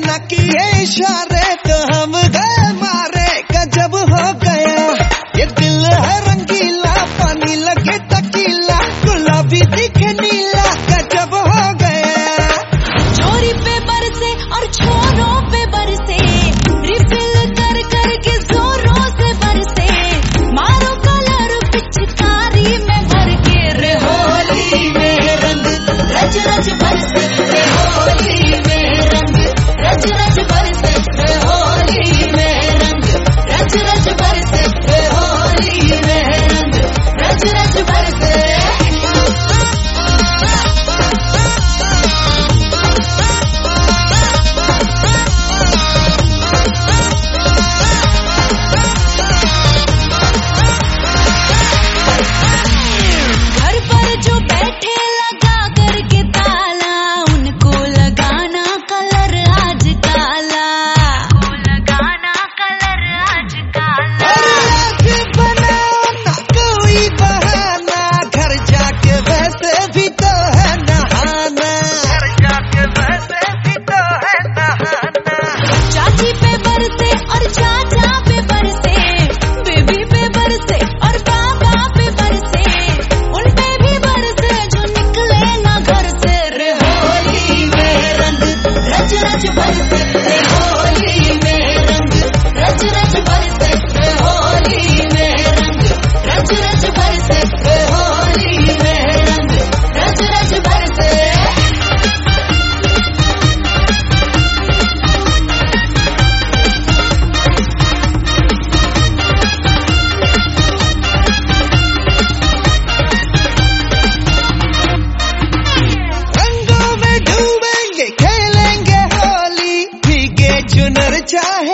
न किए इशारे तो हम गए मारे, गजब हो गया ये दिल है रंगीला, पानी लगे टकीला, गुलाबी दिखे नीला, गजब हो गया। चोरी पे बरसे और छोरों पे बरसे, रिफिल कर कर के जोरों से बरसे, मारो कलर पिचकारी में भर के, रे होली में रंग रच रच बरसे, रे होली में रंग रच रच बरसे, रे होली में रंग रच रच बरसे, रे होली में रंग रच रच बरसे। घर पर जो बैठे लगा करके ताला, उनको लगाना कलर आज काला, लगाना कलर आज काला। आज बनाओ ना कोई बहाना, घर जाके वैसे भी तो है नहाना, घर जाके वैसे भी तो है नहाना। चाची पे बरसे और चाचा पे बरसे, बेबी पे बरसे और पापा पे बरसे, उन पे भी बरसे जो निकले ना घर से, रे होली में रंग रच रच बरसे, रे होली में रंग रच रच बरसे, रे होली में रंग रच रच बरसे, रे होली में रंग रच रच बरसे। रंगों में डूबेंगे खेलेंगे होली, भीगे चुनर चाहे